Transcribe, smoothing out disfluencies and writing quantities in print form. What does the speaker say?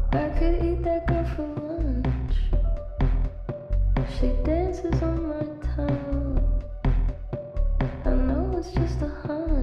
I could eat that girl for lunch. She dances on my tongue. I know it's just a hunch.